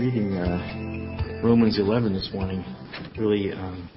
reading Romans 11 this morning really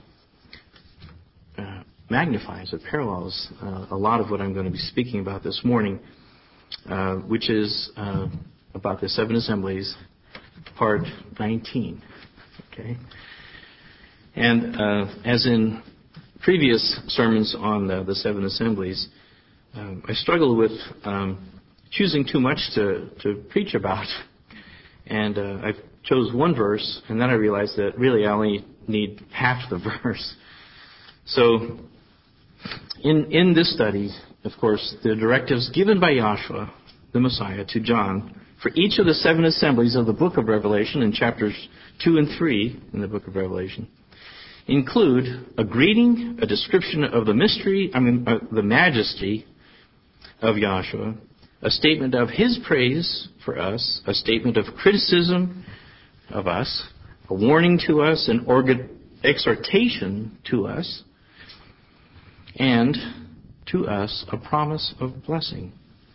magnifies or parallels a lot of what I'm going to be speaking about this morning, which is about the seven assemblies, part 19. Okay, and as in previous sermons on the seven assemblies, I struggle with choosing too much to preach about. And I chose one verse, and then I realized that really I only need half the verse. So in this study, of course, the directives given by Yahshua, the Messiah, to John for each of the seven assemblies of the book of Revelation in chapters 2 and 3 in the book of Revelation include a greeting, a description of the majesty of Yahshua, a statement of His praise for us, a statement of criticism of us, a warning to us, an exhortation to us, and to us a promise of blessing.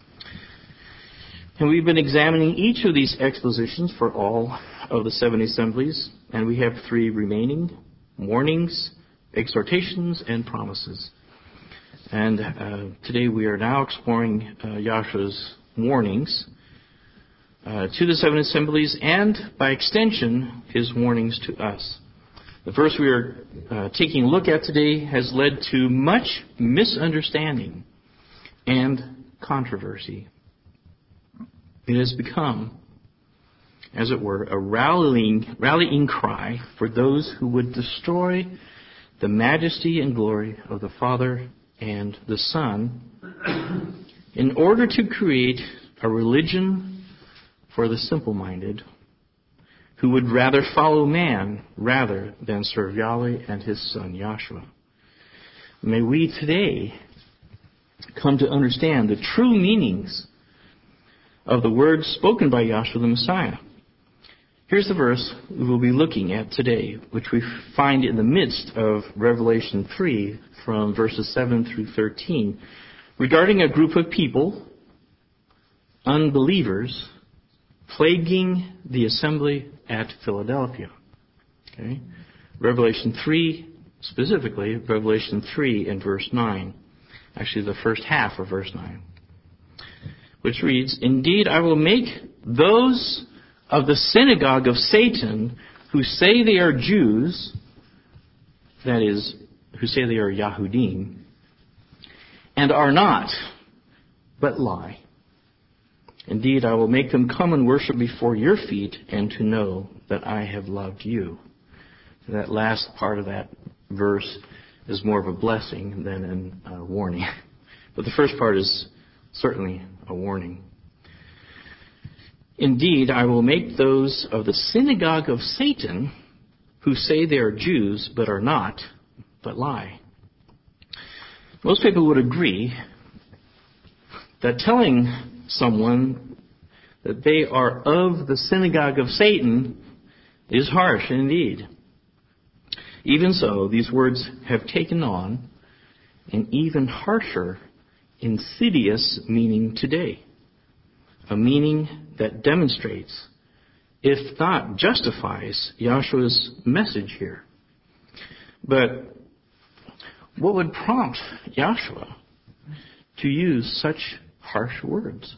And we've been examining each of these expositions for all of the seven assemblies, and we have three remaining: warnings, exhortations, and promises. And today we are now exploring Yahshua's warnings to the seven assemblies and, by extension, His warnings to us. The verse we are taking a look at today has led to much misunderstanding and controversy. It has become, as it were, a rallying cry for those who would destroy the majesty and glory of the Father and the Son in order to create a religion for the simple-minded who would rather follow man rather than serve Yahweh and His Son, Yahshua. May we today come to understand the true meanings of the words spoken by Yahshua the Messiah. Here's the verse we will be looking at today, which we find in the midst of Revelation 3 from verses 7 through 13, regarding a group of people, unbelievers, plaguing the assembly at Philadelphia. Okay? Revelation 3, specifically Revelation 3 and verse 9. Actually, the first half of verse 9. Which reads, "Indeed, I will make those of the synagogue of Satan who say they are Jews," that is, who say they are Yahudim, "and are not, but lie. Indeed, I will make them come and worship before your feet, and to know that I have loved you." That last part of that verse is more of a blessing than a warning. But the first part is certainly a warning. "Indeed, I will make those of the synagogue of Satan who say they are Jews, but are not, but lie." Most people would agree that telling someone that they are of the synagogue of Satan is harsh indeed. Even so, these words have taken on an even harsher, insidious meaning today. A meaning that demonstrates, if not justifies, Yahshua's message here. But what would prompt Yahshua to use such harsh words?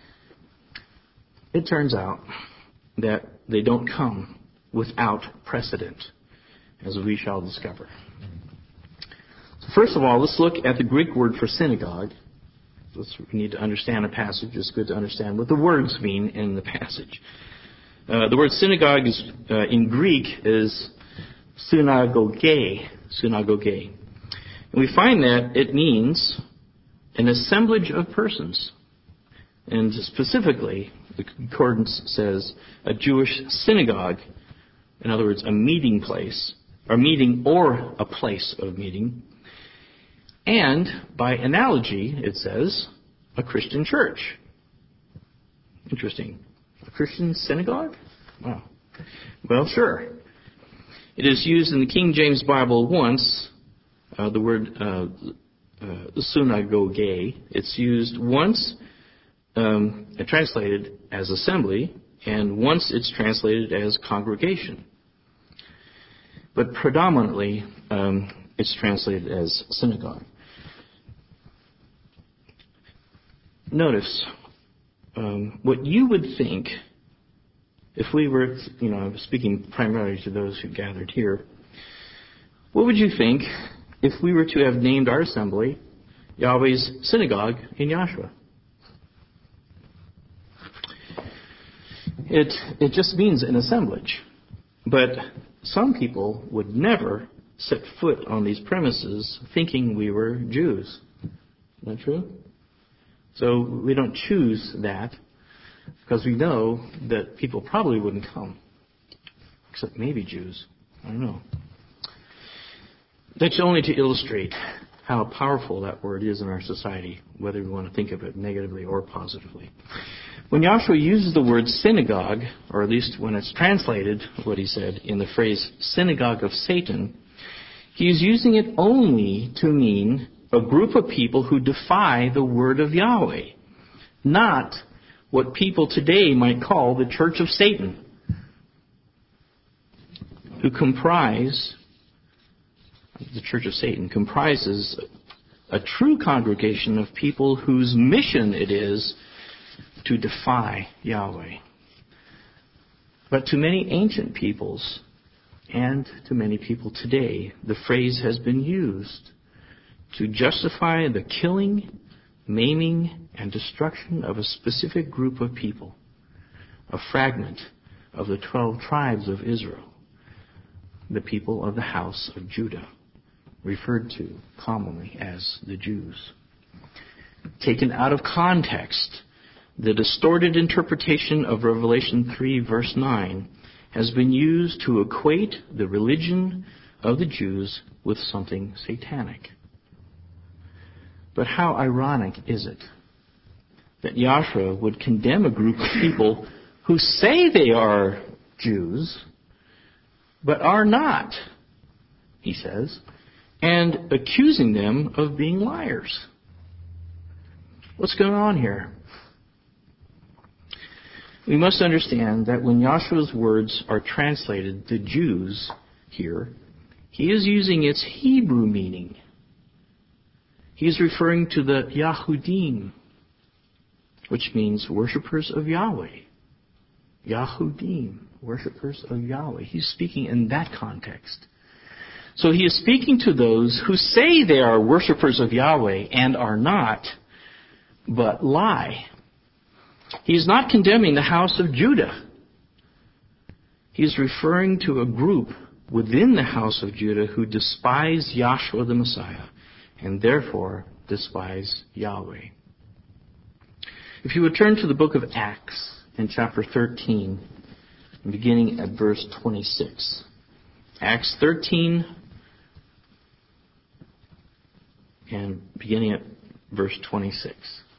It turns out that they don't come without precedent, as we shall discover. So first of all, let's look at the Greek word for synagogue. We need to understand a passage. It's good to understand what the words mean in the passage. The word synagogue in Greek is synagoge. And we find that it means an assemblage of persons. And specifically, the concordance says a Jewish synagogue, in other words, a meeting place, or a place of meeting. And, by analogy, it says, a Christian church. Interesting. A Christian synagogue? Wow. Well, sure. It is used in the King James Bible once, the word synagoge. It's used once, translated as assembly, and once it's translated as congregation. But predominantly, it's translated as synagogue. Notice what you would think if we were, I'm speaking primarily to those who gathered here. What would you think if we were to have named our assembly Yahweh's Synagogue in Yahshua? It just means an assemblage. But some people would never set foot on these premises thinking we were Jews. Isn't that true? So we don't choose that because we know that people probably wouldn't come, except maybe Jews. I don't know. That's only to illustrate how powerful that word is in our society, whether we want to think of it negatively or positively. When Yahshua uses the word synagogue, or at least when it's translated, what he said in the phrase synagogue of Satan, he's using it only to mean a group of people who defy the word of Yahweh, not what people today might call the Church of Satan, who comprise, the Church of Satan comprises a true congregation of people whose mission it is to defy Yahweh. But to many ancient peoples and to many people today, the phrase has been used to justify the killing, maiming, and destruction of a specific group of people, a fragment of the 12 tribes of Israel, the people of the house of Judah, referred to commonly as the Jews. Taken out of context, the distorted interpretation of Revelation 3, verse 9, has been used to equate the religion of the Jews with something satanic. But how ironic is it that Yahshua would condemn a group of people who say they are Jews, but are not, he says, and accusing them of being liars. What's going on here? We must understand that when Yahshua's words are translated, the Jews here, he is using its Hebrew meaning. He is referring to the Yahudim, which means worshippers of Yahweh. Yahudim, worshippers of Yahweh. He's speaking in that context. So he is speaking to those who say they are worshippers of Yahweh and are not, but lie. He is not condemning the house of Judah. He is referring to a group within the house of Judah who despise Yahshua the Messiah and therefore despise Yahweh. If you would turn to the book of Acts in chapter 13, beginning at verse 26. Acts 13 and beginning at verse 26.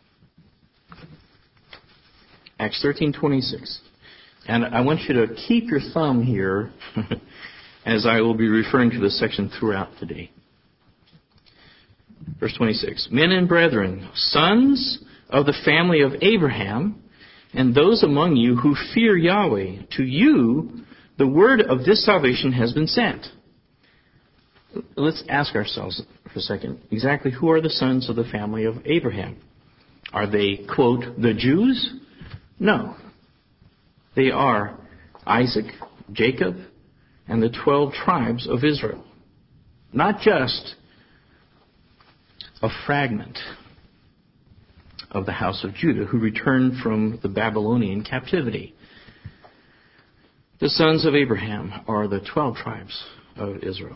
Acts 13:26. And I want you to keep your thumb here as I will be referring to this section throughout today. Verse 26. Men and brethren, sons of the family of Abraham, and those among you who fear Yahweh, to you the word of this salvation has been sent. Let's ask ourselves for a second, exactly who are the sons of the family of Abraham? Are they, quote, the Jews? No. They are Isaac, Jacob, and the 12 tribes of Israel. Not just a fragment of the house of Judah who returned from the Babylonian captivity. The sons of Abraham are the 12 tribes of Israel.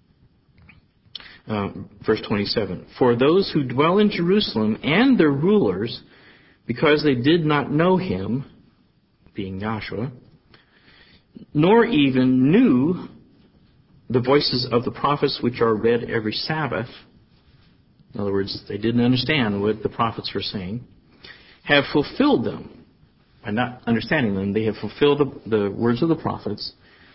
Verse 27. For those who dwell in Jerusalem and their rulers, because they did not know him, being Yahshua, nor even knew the voices of the prophets which are read every Sabbath, in other words, they didn't understand what the prophets were saying, have fulfilled them. By not understanding them, they have fulfilled the words of the prophets.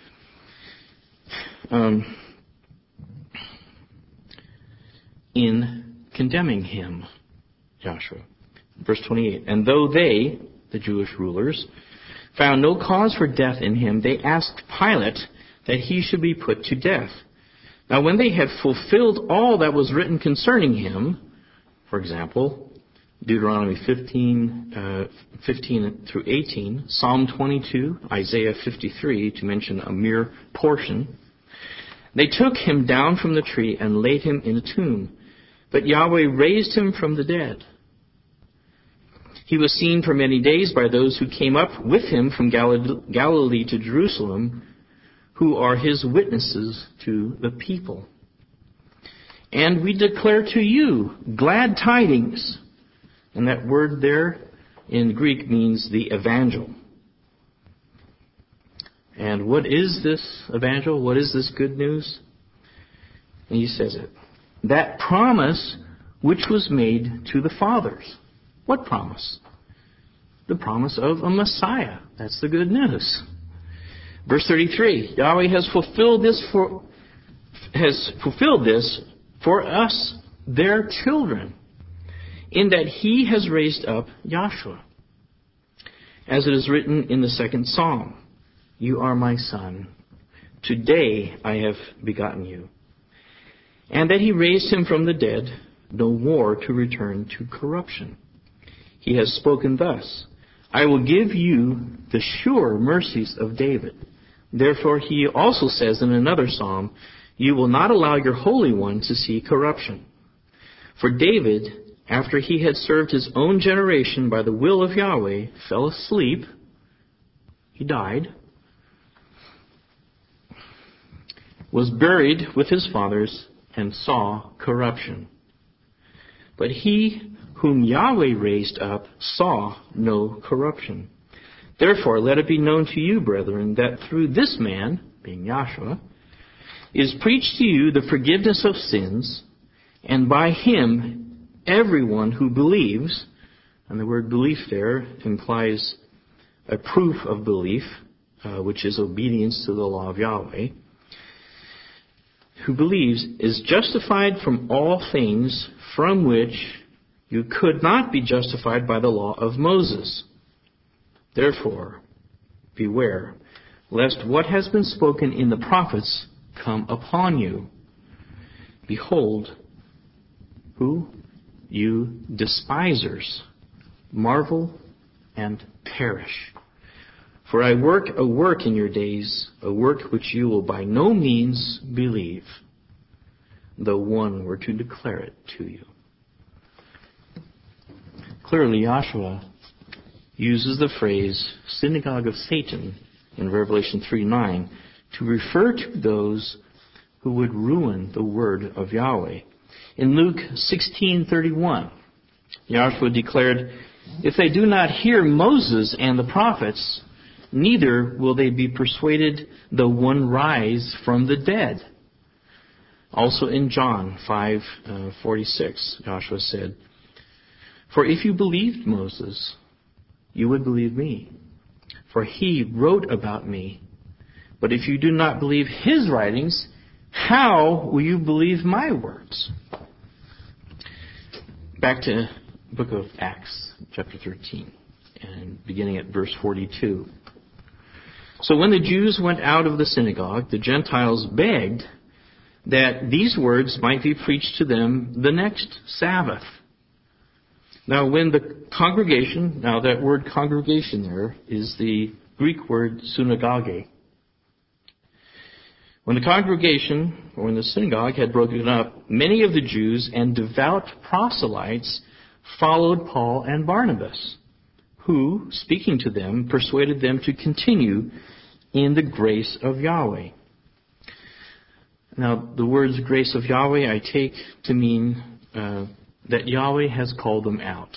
In condemning him, Joshua. Verse 28. And though they, the Jewish rulers, found no cause for death in him, they asked Pilate that he should be put to death. Now when they had fulfilled all that was written concerning him, for example, Deuteronomy 15 through 18, Psalm 22, Isaiah 53, to mention a mere portion, they took him down from the tree and laid him in a tomb. But Yahweh raised him from the dead. He was seen for many days by those who came up with him from Galilee to Jerusalem, who are his witnesses to the people. And we declare to you glad tidings. And that word there in Greek means the evangel. And what is this evangel? What is this good news? And he says it. That promise which was made to the fathers. What promise? The promise of a Messiah. That's the good news. Verse 33, Yahweh has fulfilled this for us, their children, in that he has raised up Yahshua. As it is written in the second Psalm, you are my son. Today I have begotten you. And that he raised him from the dead, no more to return to corruption. He has spoken thus, I will give you the sure mercies of David. Therefore he also says in another psalm, you will not allow your Holy One to see corruption. For David, after he had served his own generation by the will of Yahweh, fell asleep. He died. Was buried with his fathers and saw corruption. But he whom Yahweh raised up saw no corruption. Therefore, let it be known to you, brethren, that through this man, being Yahshua, is preached to you the forgiveness of sins, and by him everyone who believes, and the word belief there implies a proof of belief, which is obedience to the law of Yahweh, who believes is justified from all things from which you could not be justified by the law of Moses. Therefore, beware, lest what has been spoken in the prophets come upon you. Behold, who? You despisers, marvel and perish. For I work a work in your days, a work which you will by no means believe, though one were to declare it to you. Clearly, Yahshua uses the phrase synagogue of Satan in Revelation 3:9 to refer to those who would ruin the word of Yahweh. In Luke 16:31, Yahshua declared, if they do not hear Moses and the prophets, neither will they be persuaded though one rise from the dead. Also in John 5:46, Yahshua said, for if you believed Moses, you would believe me, for he wrote about me. But if you do not believe his writings, how will you believe my words? Back to the book of Acts, chapter 13, and beginning at verse 42. So when the Jews went out of the synagogue, the Gentiles begged that these words might be preached to them the next Sabbath. Now when the congregation, now that word congregation there is the Greek word synagoge. When the congregation, or when the synagogue had broken up, many of the Jews and devout proselytes followed Paul and Barnabas, who, speaking to them, persuaded them to continue in the grace of Yahweh. Now, the words grace of Yahweh I take to mean that Yahweh has called them out.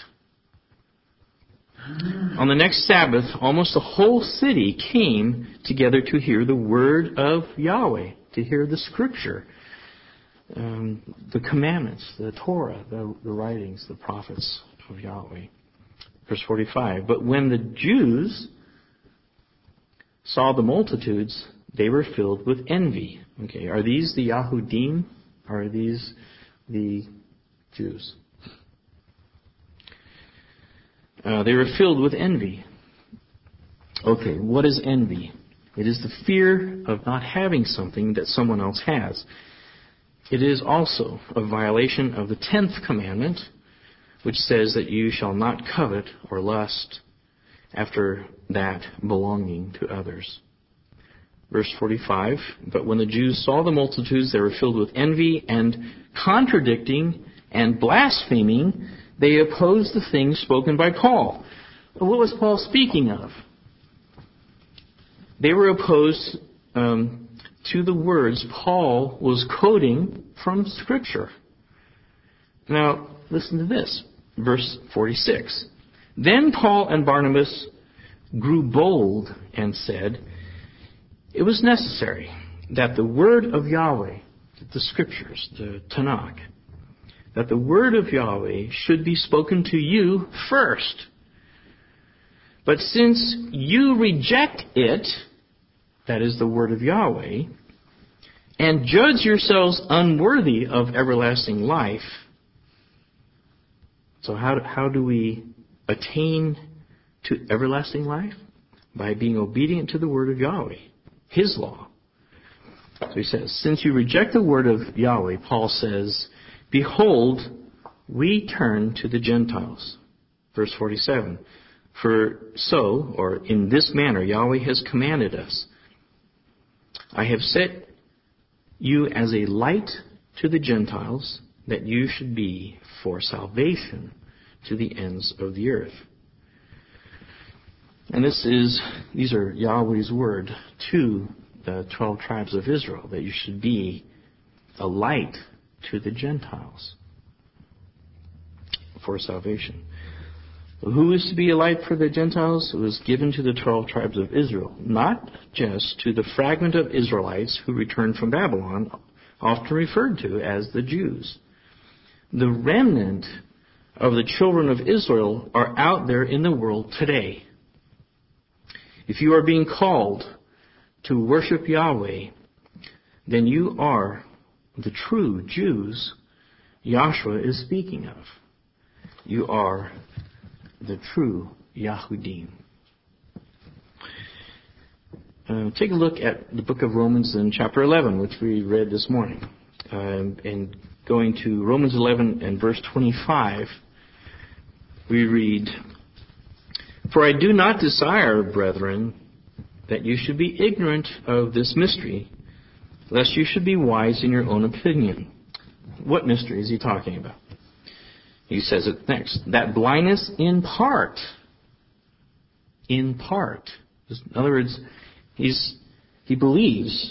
On the next Sabbath, almost the whole city came together to hear the word of Yahweh, to hear the scripture, the commandments, the Torah, the writings, the prophets of Yahweh. Verse 45, but when the Jews saw the multitudes, they were filled with envy. Okay, are these the Yahudim? Or are these the Jews? They were filled with envy Okay, what is envy? It is the fear of not having something that someone else has. It is also a violation of the 10th commandment, which says that you shall not covet or lust after that belonging to others. Verse 45, but when the Jews saw the multitudes, they were filled with envy and contradicting and blaspheming, they opposed the things spoken by Paul. What was Paul speaking of? They were opposed to the words Paul was quoting from Scripture. Now, listen to this. Verse 46. Then Paul and Barnabas grew bold and said, it was necessary that the word of Yahweh, the Scriptures, the Tanakh, that the word of Yahweh should be spoken to you first. But since you reject it, that is the word of Yahweh, and judge yourselves unworthy of everlasting life. So how do we attain to everlasting life? By being obedient to the word of Yahweh, His law. So he says, since you reject the word of Yahweh, Paul says, behold, we turn to the Gentiles. Verse 47. For so, or in this manner, Yahweh has commanded us. I have set you as a light to the Gentiles, that you should be for salvation to the ends of the earth. And these are Yahweh's word to the 12 tribes of Israel, that you should be a light to the Gentiles for salvation. Who is to be a light for the Gentiles? It was given to the 12 tribes of Israel, not just to the fragment of Israelites who returned from Babylon, often referred to as the Jews. The remnant of the children of Israel are out there in the world today. If you are being called to worship Yahweh, then you are the true Jews Yahshua is speaking of. You are the true Yahudim. Take a look at the book of Romans in chapter 11, which we read this morning. And going to Romans 11 and verse 25, we read, for I do not desire, brethren, that you should be ignorant of this mystery, lest you should be wise in your own opinion. What mystery is he talking about? He says it next. That blindness in part. In part. In other words, he believes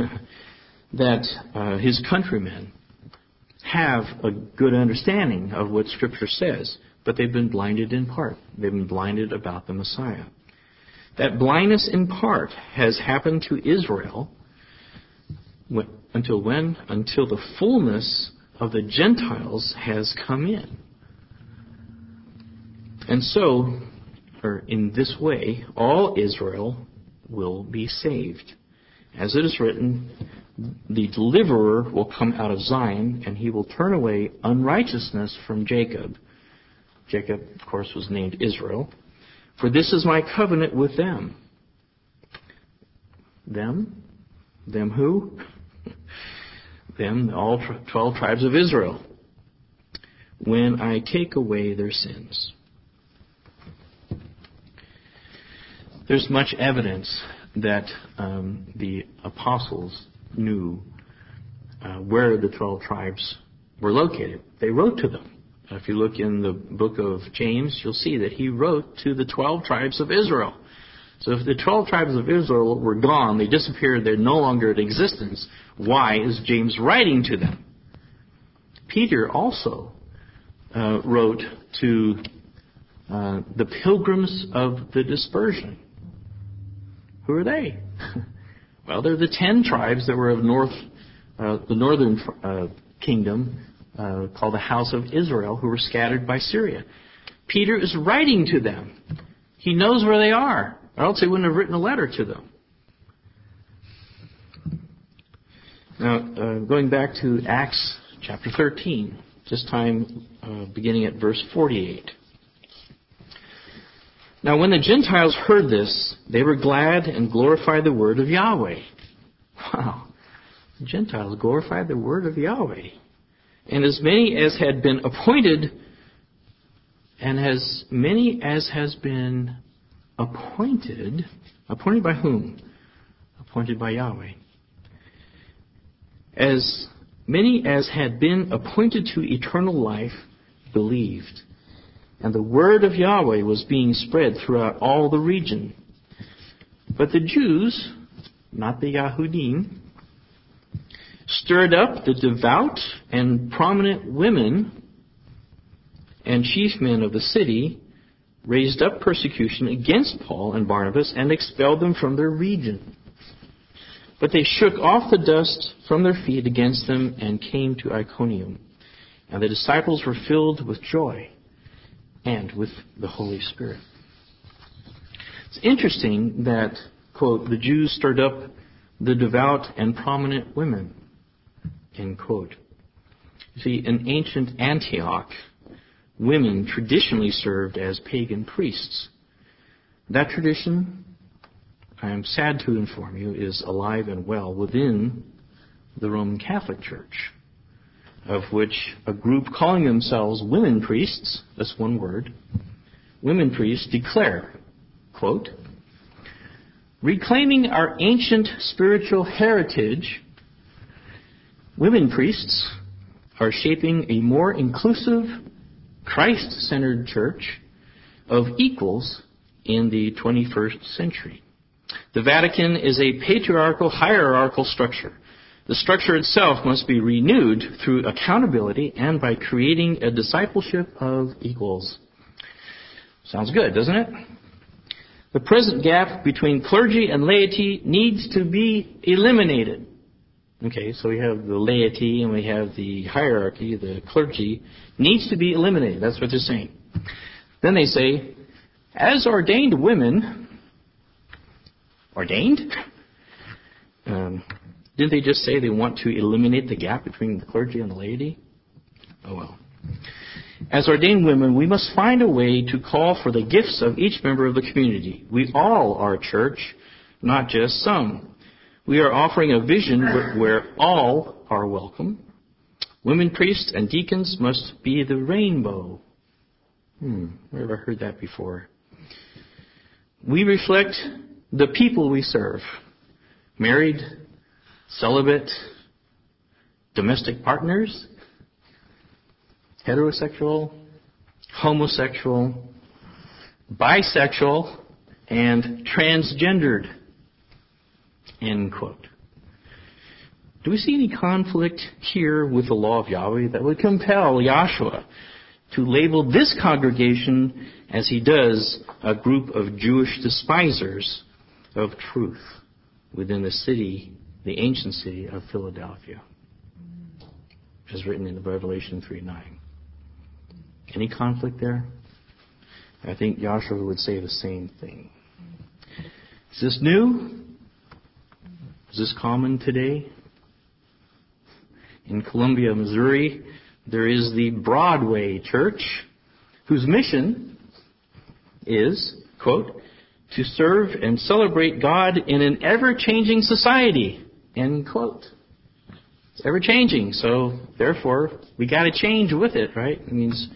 that his countrymen have a good understanding of what Scripture says, but they've been blinded in part. They've been blinded about the Messiah. That blindness in part has happened to Israel until when? Until the fullness of the Gentiles has come in. And so, or in this way, all Israel will be saved. As it is written, the deliverer will come out of Zion, and he will turn away unrighteousness from Jacob. Jacob, of course, was named Israel. For this is my covenant with them. Them? Them who? Them, all 12 tribes of Israel. When I take away their sins. There's much evidence that the apostles knew where the 12 tribes were located. They wrote to them. If you look in the book of James, you'll see that he wrote to the 12 tribes of Israel. So if the 12 tribes of Israel were gone, they disappeared, they're no longer in existence, why is James writing to them? Peter also wrote to the pilgrims of the dispersion. Who are they? Well, they're the 10 tribes that were of the northern kingdom, called the house of Israel, who were scattered by Syria. Peter is writing to them. He knows where they are, or else he wouldn't have written a letter to them. Now, going back to Acts chapter 13, this time beginning at verse 48. Now when the Gentiles heard this, they were glad and glorified the word of Yahweh. Wow. The Gentiles glorified the word of Yahweh. And as many as had been appointed, appointed by whom? Appointed by Yahweh. As many as had been appointed to eternal life believed. And the word of Yahweh was being spread throughout all the region. But the Jews, not the Yahudim, stirred up the devout and prominent women and chief men of the city, raised up persecution against Paul and Barnabas, and expelled them from their region. But they shook off the dust from their feet against them and came to Iconium. And the disciples were filled with joy and with the Holy Spirit. It's interesting that, quote, the Jews stirred up the devout and prominent women, end quote. You see, in ancient Antioch, women traditionally served as pagan priests. That tradition, I am sad to inform you, is alive and well within the Roman Catholic Church, of which a group calling themselves women priests, that's one word, women priests declare, quote, reclaiming our ancient spiritual heritage, women priests are shaping a more inclusive, Christ-centered church of equals in the 21st century. The Vatican is a patriarchal, hierarchical structure. The structure itself must be renewed through accountability and by creating a discipleship of equals. Sounds good, doesn't it? The present gap between clergy and laity needs to be eliminated. Okay, so we have the laity and we have the hierarchy, the clergy, needs to be eliminated. That's what they're saying. Then they say, as ordained women, ordained? Didn't they just say they want to eliminate the gap between the clergy and the laity? Oh well. As ordained women, we must find a way to call for the gifts of each member of the community. We all are church, not just some. We are offering a vision where all are welcome. Women priests and deacons must be the rainbow. Where have I heard that before? We reflect the people we serve. Married, celibate, domestic partners, heterosexual, homosexual, bisexual, and transgendered. End quote. Do we see any conflict here with the law of Yahweh that would compel Yahshua to label this congregation, as he does, a group of Jewish despisers of truth within the city, the ancient city of Philadelphia, as written in Revelation 3:9? Any conflict there? I think Yahshua would say the same thing. Is this new? Is this common today? In Columbia, Missouri, there is the Broadway Church, whose mission is, quote, to serve and celebrate God in an ever-changing society, end quote. It's ever-changing, so therefore we got to change with it, right? It means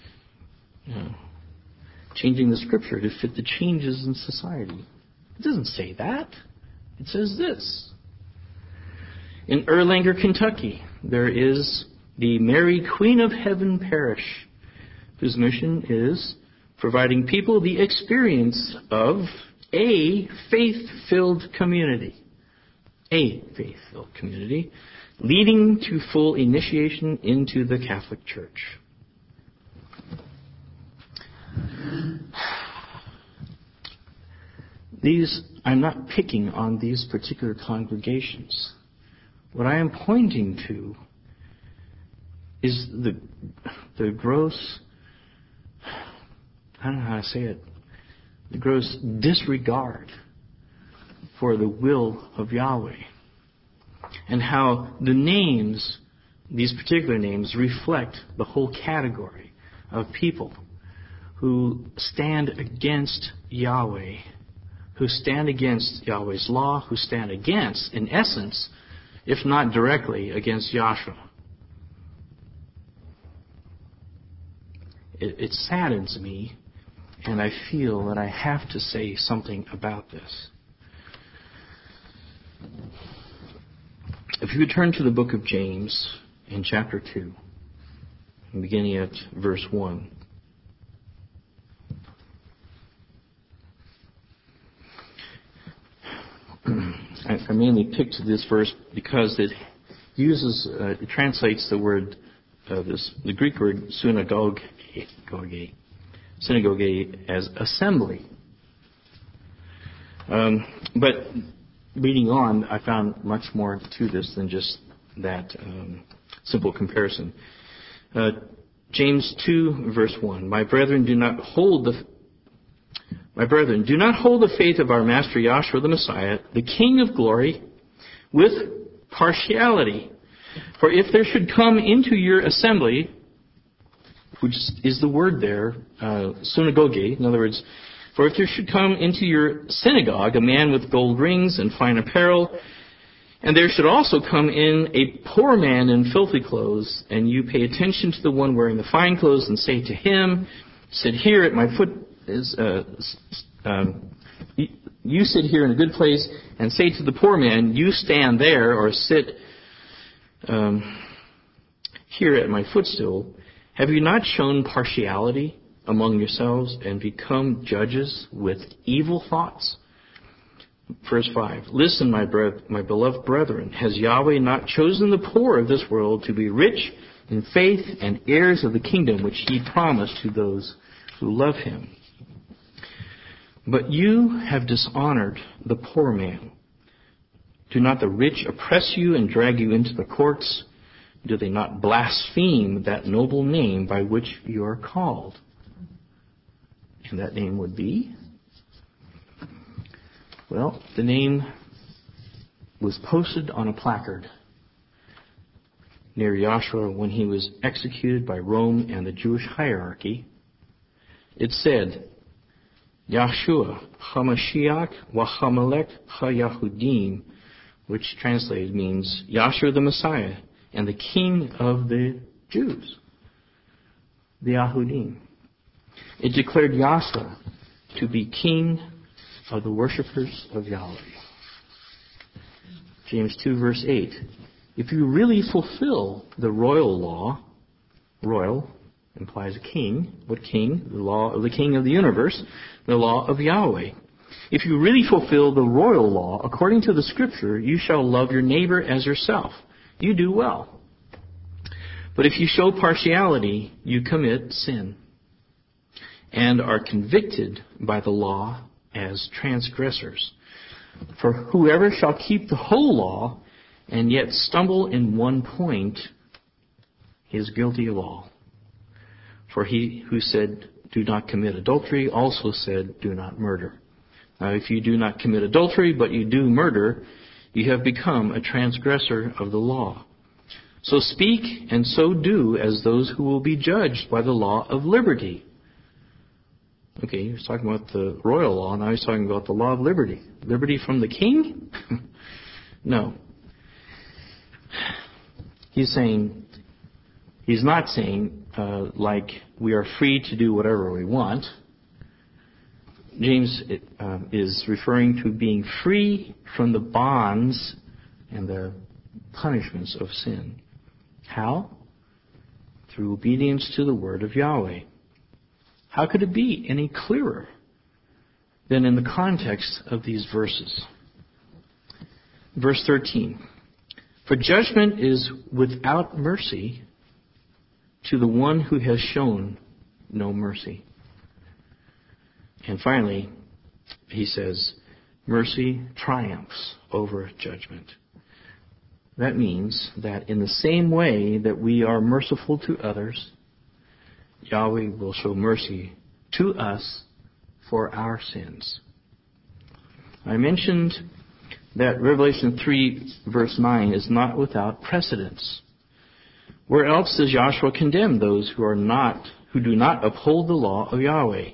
changing the Scripture to fit the changes in society. It doesn't say that. It says this. In Erlanger, Kentucky, there is the Mary Queen of Heaven Parish, whose mission is providing people the experience of a faith-filled community. A faith-filled community, leading to full initiation into the Catholic Church. I'm not picking on these particular congregations. What I am pointing to is the gross, I don't know how to say it, the gross disregard for the will of Yahweh. And how the names, these particular names, reflect the whole category of people who stand against Yahweh, who stand against Yahweh's law, who stand against, in essence, if not directly, against Yahshua. It saddens me, and I feel that I have to say something about this. If you would turn to the book of James in chapter 2, beginning at verse 1. I mainly picked this verse because it translates the word, the Greek word synagogue as assembly. But reading on, I found much more to this than just that simple comparison. James 2, verse 1. My brethren, do not hold the faith of our Master Yahshua the Messiah, the King of glory, with partiality. For if there should come into your assembly, which is the word there, synagogue, in other words, for if there should come into your synagogue a man with gold rings and fine apparel, and there should also come in a poor man in filthy clothes, and you pay attention to the one wearing the fine clothes and say to him, sit here at my foot, you sit here in a good place, and say to the poor man, you stand there or sit here at my footstool. Have you not shown partiality among yourselves and become judges with evil thoughts? Verse 5. Listen, my beloved brethren, has Yahweh not chosen the poor of this world to be rich in faith and heirs of the kingdom which He promised to those who love Him? But you have dishonored the poor man. Do not the rich oppress you and drag you into the courts? Do they not blaspheme that noble name by which you are called? And that name would be? Well, the name was posted on a placard near Yahshua when he was executed by Rome and the Jewish hierarchy. It said, Yahshua HaMashiach Wahamelech HaYahudim, which translated means Yahshua the Messiah and the King of the Jews, the Yahudim. It declared Yahshua to be King of the worshippers of Yahweh. James 2 verse 8. If you really fulfill the royal law, royal implies a king. What king? The law of the King of the universe, the law of Yahweh. If you really fulfill the royal law, according to the Scripture, you shall love your neighbor as yourself. You do well. But if you show partiality, you commit sin and are convicted by the law as transgressors. For whoever shall keep the whole law and yet stumble in one point is guilty of all. For he who said, do not commit adultery, also said, do not murder. Now, if you do not commit adultery, but you do murder, you have become a transgressor of the law. So speak and so do as those who will be judged by the law of liberty. Okay, he was talking about the royal law, now he's talking about the law of liberty. Liberty from the king? No. He's not saying, like we are free to do whatever we want. James is referring to being free from the bonds and the punishments of sin. How? Through obedience to the word of Yahweh. How could it be any clearer than in the context of these verses? Verse 13. For judgment is without mercy to the one who has shown no mercy. And finally, he says, mercy triumphs over judgment. That means that in the same way that we are merciful to others, Yahweh will show mercy to us for our sins. I mentioned that Revelation 3 verse 9 is not without precedence. Where else does Yahshua condemn those who who do not uphold the law of Yahweh.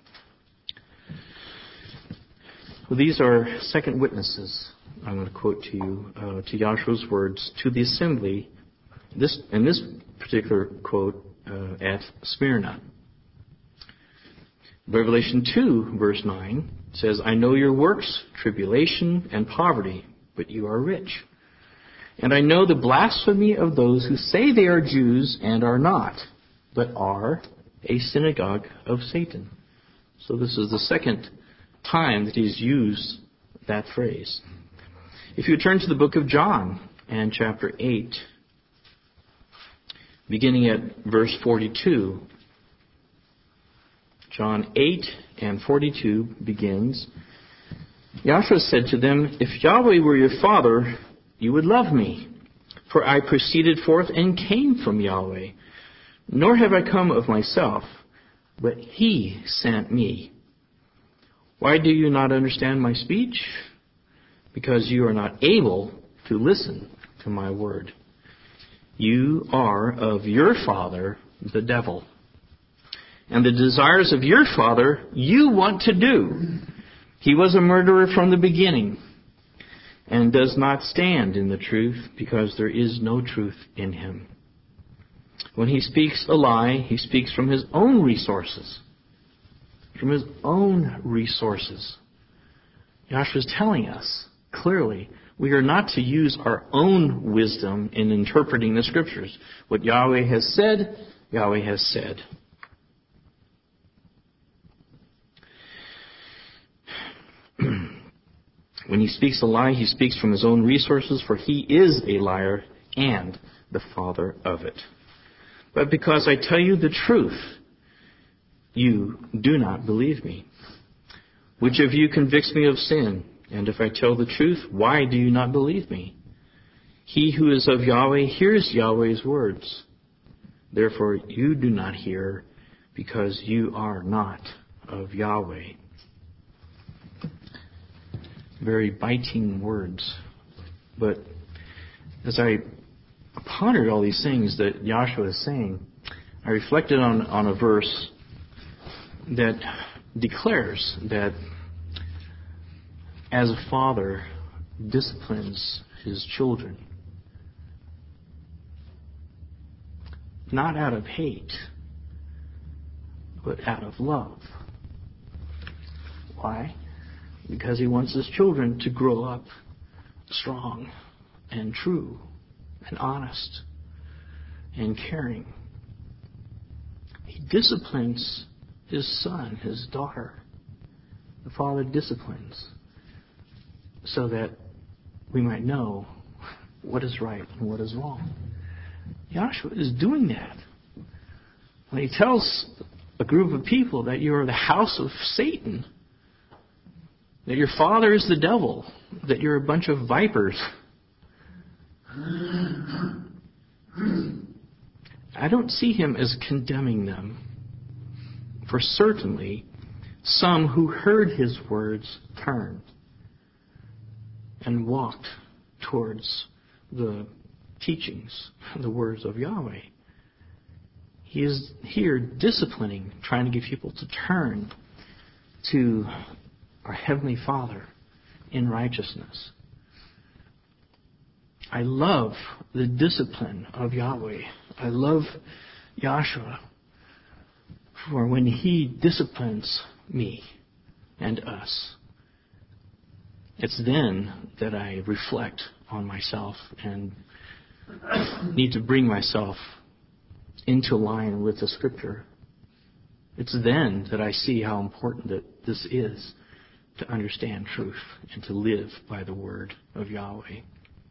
Well, these are second witnesses. I'm going to quote to you, to Yahshua's words, to the assembly, in this particular quote, at Smyrna. Revelation 2, verse 9, says, I know your works, tribulation, and poverty, but you are rich. And I know the blasphemy of those who say they are Jews and are not, but are a synagogue of Satan. So this is the second time that he's used that phrase. If you turn to the book of John and chapter 8, beginning at verse 42, John 8 and 42 begins, Yahshua said to them, if Yahweh were your Father, you would love me, for I proceeded forth and came from Yahweh, nor have I come of myself, but He sent me. Why do you not understand my speech? Because you are not able to listen to my word. You are of your father, the devil. And the desires of your father you want to do. He was a murderer from the beginning, and does not stand in the truth, because there is no truth in him. When he speaks a lie, he speaks from his own resources. From his own resources. Yahshua is telling us clearly we are not to use our own wisdom in interpreting the Scriptures. What Yahweh has said, Yahweh has said. When he speaks a lie, he speaks from his own resources, for he is a liar and the father of it. But because I tell you the truth, you do not believe me. Which of you convicts me of sin? And if I tell the truth, why do you not believe me? He who is of Yahweh hears Yahweh's words. Therefore you do not hear, because you are not of Yahweh. Very biting words. But as I pondered all these things that Yahshua is saying, I reflected on a verse that declares that as a father disciplines his children, not out of hate, but out of love. Why? Because he wants his children to grow up strong and true and honest and caring. He disciplines his son, his daughter. The father disciplines so that we might know what is right and what is wrong. Yahshua is doing that. When he tells a group of people that you are the house of Satan, that your father is the devil, that you're a bunch of vipers, I don't see him as condemning them. For certainly, some who heard his words turned and walked towards the teachings, the words of Yahweh. He is here disciplining, trying to get people to turn to our Heavenly Father in righteousness. I love the discipline of Yahweh. I love Yahshua. For when He disciplines me and us, it's then that I reflect on myself and need to bring myself into line with the Scripture. It's then that I see how important that this is to understand truth and to live by the word of Yahweh.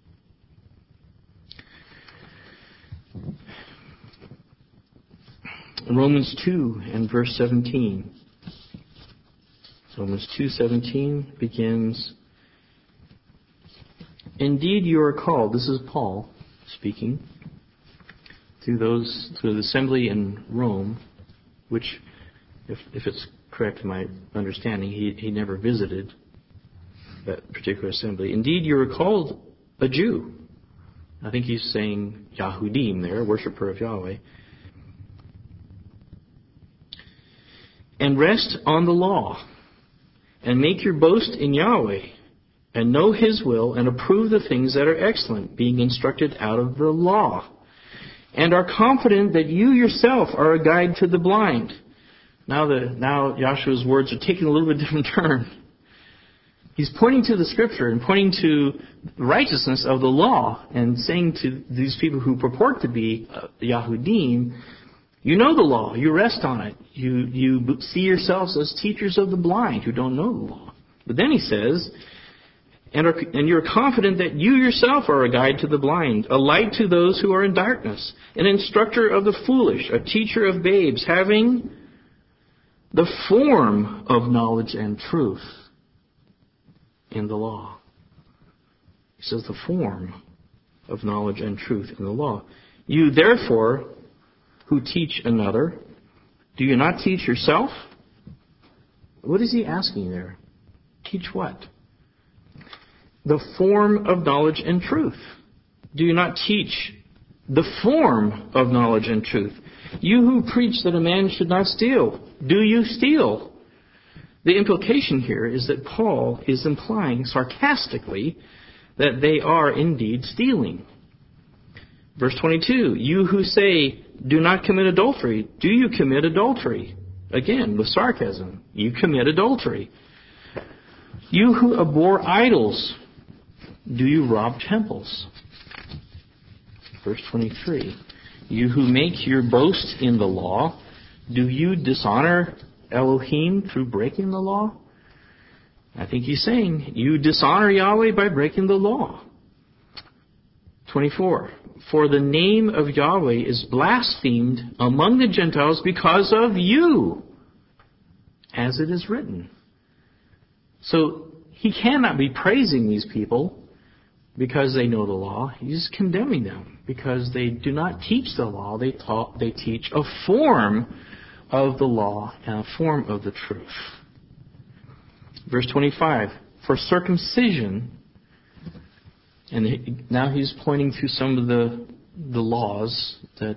Romans 2 and verse 17. Romans 2:17 begins, indeed you are called, this is Paul speaking, to the assembly in Rome, which, if it's correct in my understanding, he never visited that particular assembly. Indeed you are called a Jew. I think he's saying Yahudim there, worshiper of Yahweh. and rest on the law, and make your boast in Yahweh, and know His will, and approve the things that are excellent, being instructed out of the law, and are confident that you yourself are a guide to the blind. Now Yahshua's words are taking a little bit different turn. He's pointing to the Scripture and pointing to the righteousness of the law and saying to these people who purport to be Yahudim, you know the law, you rest on it. You see yourselves as teachers of the blind who don't know the law. But then he says, and you're confident that you yourself are a guide to the blind, a light to those who are in darkness, an instructor of the foolish, a teacher of babes, having the form of knowledge and truth in the law. He says the form of knowledge and truth in the law. You therefore, who teach another, do you not teach yourself? What is he asking there? Teach what? The form of knowledge and truth. Do you not teach the form of knowledge and truth? You who preach that a man should not steal, do you steal? The implication here is that Paul is implying sarcastically that they are indeed stealing. Verse 22, you who say, do not commit adultery, do you commit adultery? Again, with sarcasm, you commit adultery. You who abhor idols, do you rob temples? Verse 23, you who make your boast in the law, do you dishonor Elohim through breaking the law? I think he's saying, you dishonor Yahweh by breaking the law. 24, for the name of Yahweh is blasphemed among the Gentiles because of you, as it is written. So he cannot be praising these people because they know the law. He's condemning them because they do not teach the law. They teach a form of the law and a form of the truth. Verse 25, for circumcision, and now he's pointing to some of the laws that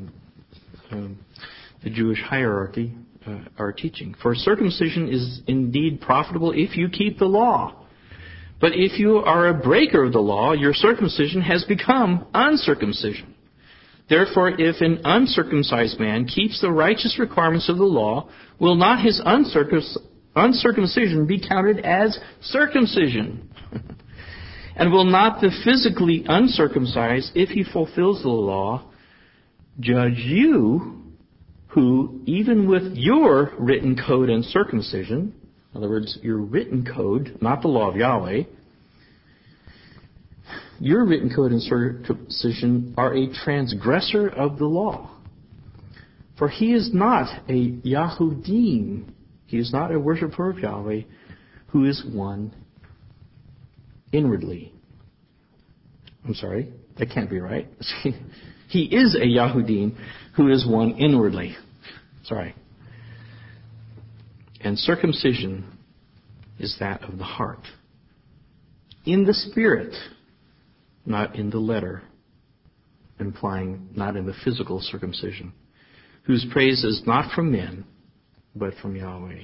the Jewish hierarchy are teaching. For circumcision is indeed profitable if you keep the law. But if you are a breaker of the law, your circumcision has become uncircumcision. Therefore, if an uncircumcised man keeps the righteous requirements of the law, will not his uncircumcision be counted as circumcision? And will not the physically uncircumcised, if he fulfills the law, judge you, who, even with your written code and circumcision, in other words, your written code, not the law of Yahweh, your written code and circumcision are a transgressor of the law. For he is not a Yahudim, he is not a worshiper of Yahweh, who is one inwardly. I'm sorry, that can't be right. He is a Yahudim who is one inwardly. Sorry. And circumcision is that of the heart. In the spirit, not in the letter, implying not in the physical circumcision, whose praise is not from men, but from Yahweh.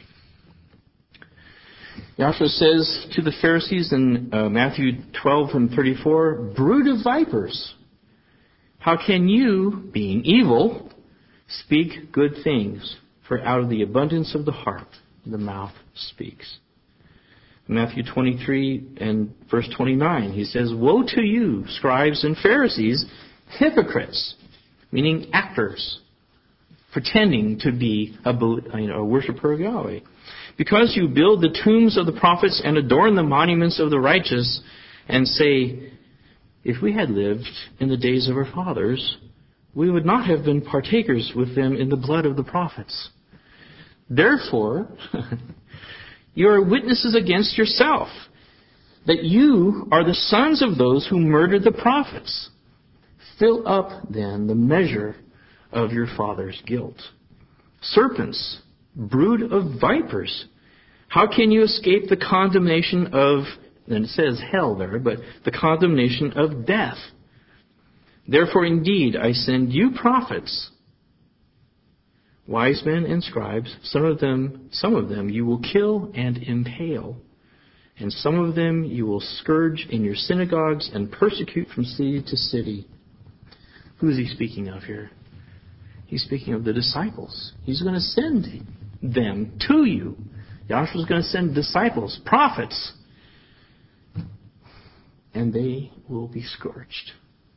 Yahshua says to the Pharisees in Matthew 12 and 34, brood of vipers, how can you, being evil, speak good things? For out of the abundance of the heart, the mouth speaks. Matthew 23 and verse 29, he says, woe to you, scribes and Pharisees, hypocrites, meaning actors, pretending to be a worshiper of Yahweh. Because you build the tombs of the prophets and adorn the monuments of the righteous, and say, if we had lived in the days of our fathers, we would not have been partakers with them in the blood of the prophets. Therefore, you are witnesses against yourself, that you are the sons of those who murdered the prophets. Fill up, then, the measure of your father's guilt. Serpents, brood of vipers, how can you escape the condemnation of, and it says hell there, but the condemnation of death? Therefore, indeed, I send you prophets wise men and scribes, some of them you will kill and impale, and some of them you will scourge in your synagogues and persecute from city to city. Who is he speaking of here? He's speaking of the disciples. He's going to send them to you. Yahshua is going to send disciples, prophets, and they will be scourged.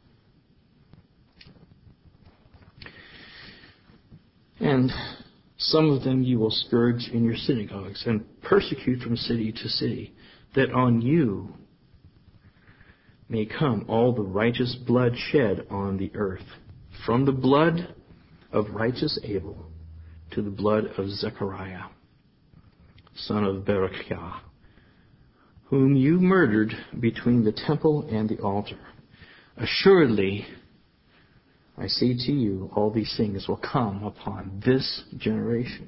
And some of them you will scourge in your synagogues and persecute from city to city, that on you may come all the righteous blood shed on the earth, from the blood of righteous Abel to the blood of Zechariah, son of Berechiah, whom you murdered between the temple and the altar. Assuredly, I say to you, all these things will come upon this generation.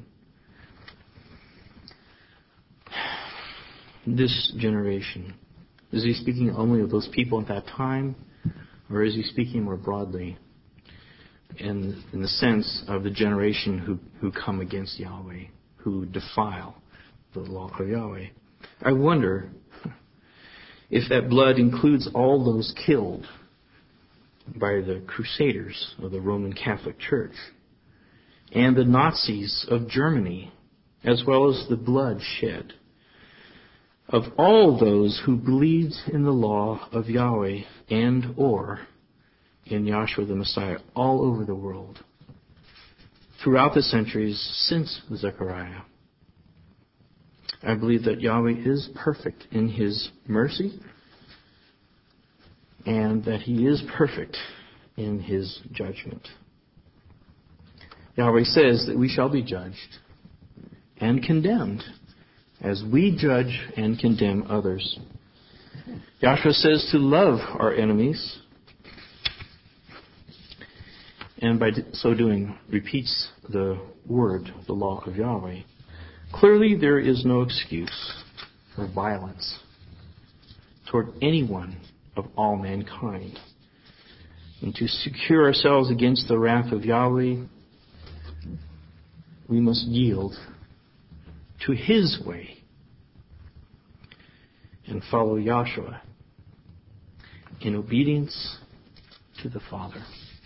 This generation. Is he speaking only of those people at that time, or is he speaking more broadly in the sense of the generation who come against Yahweh, who defile the law of Yahweh? I wonder if that blood includes all those killed by the Crusaders of the Roman Catholic Church and the Nazis of Germany, as well as the blood shed of all those who believed in the law of Yahweh and or in Yahshua the Messiah all over the world throughout the centuries since Zechariah. I believe that Yahweh is perfect in His mercy and that He is perfect in His judgment. Yahweh says that we shall be judged and condemned as we judge and condemn others. Yahshua says to love our enemies, and by so doing repeats the word, the law of Yahweh. Clearly, there is no excuse for violence toward anyone of all mankind. And to secure ourselves against the wrath of Yahweh, we must yield to His way and follow Yahshua in obedience to the Father.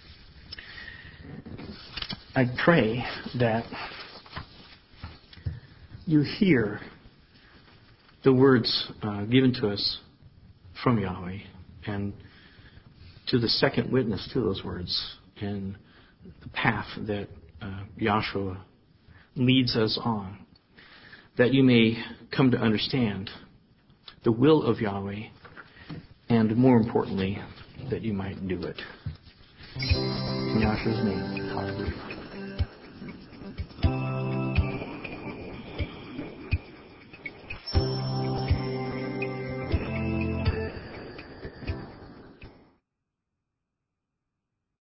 I pray that you hear the words given to us from Yahweh and to the second witness to those words and the path that Yahshua leads us on, that you may come to understand the will of Yahweh, and more importantly, that you might do it. In Yahshua's name, hallelujah.